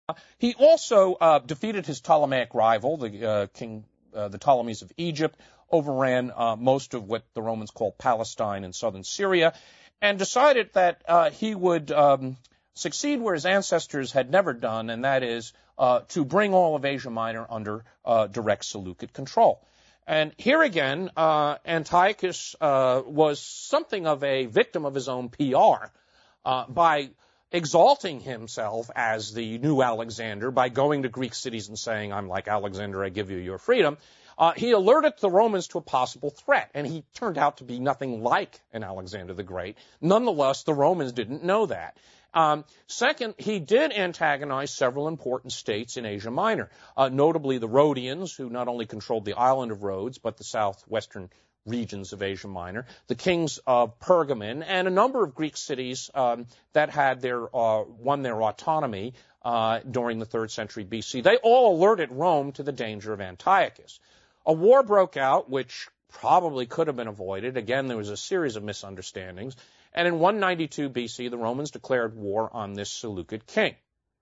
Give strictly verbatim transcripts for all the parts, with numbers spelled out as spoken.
He also uh, defeated his Ptolemaic rival, the uh, king, uh, the Ptolemies of Egypt, overran uh, most of what the Romans called Palestine and southern Syria, and decided that uh, he would um, succeed where his ancestors had never done, and that is uh, to bring all of Asia Minor under uh, direct Seleucid control. And here again, uh, Antiochus uh, was something of a victim of his own P R uh, by exalting himself as the new Alexander, by going to Greek cities and saying, I'm like Alexander, I give you your freedom. Uh, he alerted the Romans to a possible threat, and he turned out to be nothing like an Alexander the Great. Nonetheless, the Romans didn't know that. Um, second, he did antagonize several important states in Asia Minor, uh, notably the Rhodians, who not only controlled the island of Rhodes, but the southwestern regions of Asia Minor, the kings of Pergamon, and a number of Greek cities um, that had their uh, won their autonomy uh, during the third century B C. They all alerted Rome to the danger of Antiochus. A war broke out, which probably could have been avoided. Again, there was a series of misunderstandings. And in one ninety-two B C, the Romans declared war on this Seleucid king.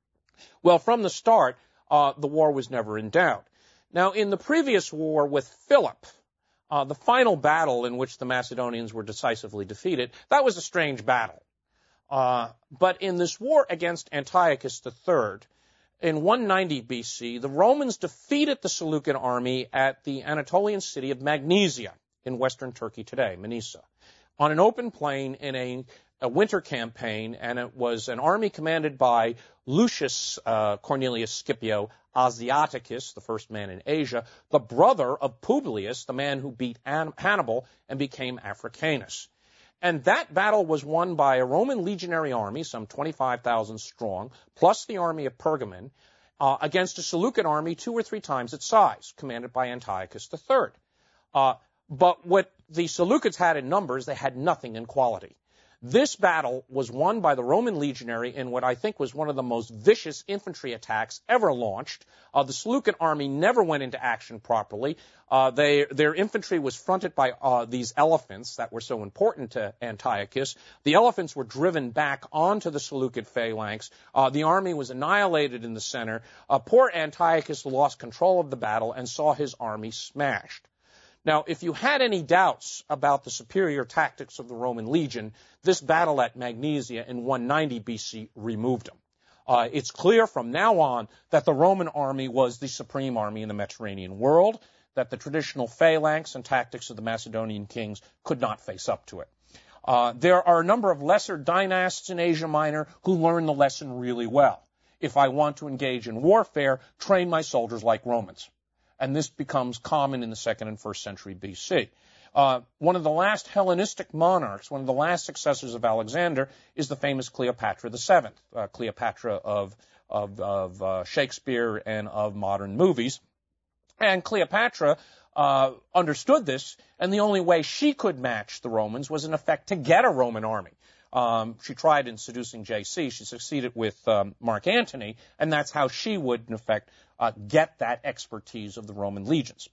Well, from the start, uh, the war was never in doubt. Now, in the previous war with Philip, uh, the final battle in which the Macedonians were decisively defeated, that was a strange battle. Uh, but in this war against Antiochus the Third, in one ninety B C, the Romans defeated the Seleucid army at the Anatolian city of Magnesia in western Turkey today, Manisa, on an open plain in a, a winter campaign, and it was an army commanded by Lucius uh, Cornelius Scipio Asiaticus, the first man in Asia, the brother of Publius, the man who beat An- Hannibal and became Africanus. And that battle was won by a Roman legionary army, some twenty-five thousand strong, plus the army of Pergamon, uh, against a Seleucid army two or three times its size, commanded by Antiochus the Third. Uh, but what the Seleucids had in numbers, they had nothing in quality. This battle was won by the Roman legionary in what I think was one of the most vicious infantry attacks ever launched. Uh, the Seleucid army never went into action properly. Uh, they, their infantry was fronted by uh, these elephants that were so important to Antiochus. The elephants were driven back onto the Seleucid phalanx. Uh, the army was annihilated in the center. Uh, poor Antiochus lost control of the battle and saw his army smashed. Now, if you had any doubts about the superior tactics of the Roman legion, this battle at Magnesia in one ninety B C removed them. Uh, it's clear from now on that the Roman army was the supreme army in the Mediterranean world, that the traditional phalanx and tactics of the Macedonian kings could not face up to it. Uh, there are a number of lesser dynasts in Asia Minor who learned the lesson really well. If I want to engage in warfare, train my soldiers like Romans. And this becomes common in the second and first century B C. Uh, one of the last Hellenistic monarchs, one of the last successors of Alexander, is the famous Cleopatra the Seventh, uh, Cleopatra of, of, of uh, Shakespeare and of modern movies. And Cleopatra uh, understood this, and the only way she could match the Romans was, in effect, to get a Roman army. Um, she tried in seducing J C. She succeeded with um, Mark Antony, and that's how she would, in effect, uh, get that expertise of the Roman legions.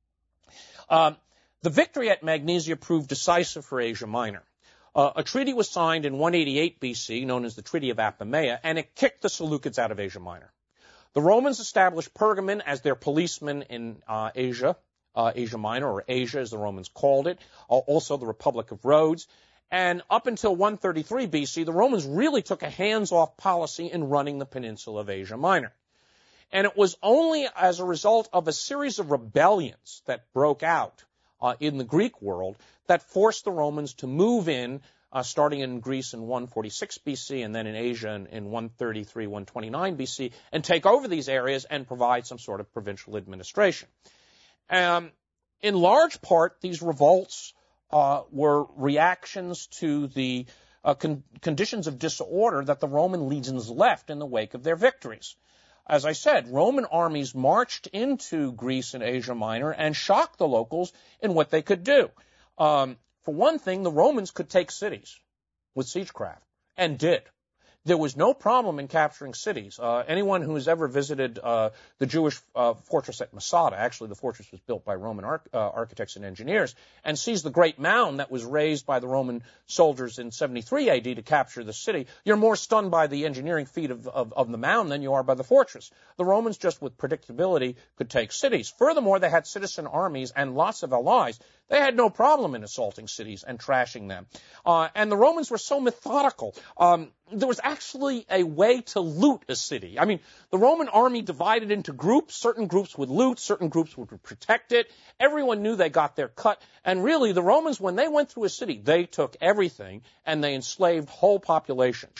Um, the victory at Magnesia proved decisive for Asia Minor. Uh, a treaty was signed in one eighty-eight B C, known as the Treaty of Apamea, and it kicked the Seleucids out of Asia Minor. The Romans established Pergamon as their policeman in uh, Asia, uh, Asia Minor, or Asia as the Romans called it, uh, also the Republic of Rhodes. And up until one thirty-three B C, the Romans really took a hands-off policy in running the peninsula of Asia Minor. And it was only as a result of a series of rebellions that broke out uh, in the Greek world that forced the Romans to move in, uh, starting in Greece in one forty-six B C and then in Asia in, in one thirty-three, one twenty-nine B C, and take over these areas and provide some sort of provincial administration. Um, in large part, these revolts Uh, were reactions to the uh, con- conditions of disorder that the Roman legions left in the wake of their victories. As I said, Roman armies marched into Greece and Asia Minor and shocked the locals in what they could do. Um, for one thing, the Romans could take cities with siegecraft, and did. there was no problem in capturing cities. Uh, anyone who has ever visited uh, the Jewish uh, fortress at Masada, actually the fortress was built by Roman arch- uh, architects and engineers, and sees the great mound that was raised by the Roman soldiers in seventy-three A D to capture the city, you're more stunned by the engineering feat of, of, of the mound than you are by the fortress. The Romans, just with predictability, could take cities. Furthermore, they had citizen armies and lots of allies. They had no problem in assaulting cities and trashing them. Uh, and the Romans were so methodical. Um, there was actually a way to loot a city. I mean, the Roman army divided into groups. Certain groups would loot, certain groups would protect it. Everyone knew they got their cut. And really, the Romans, when they went through a city, they took everything and they enslaved whole populations.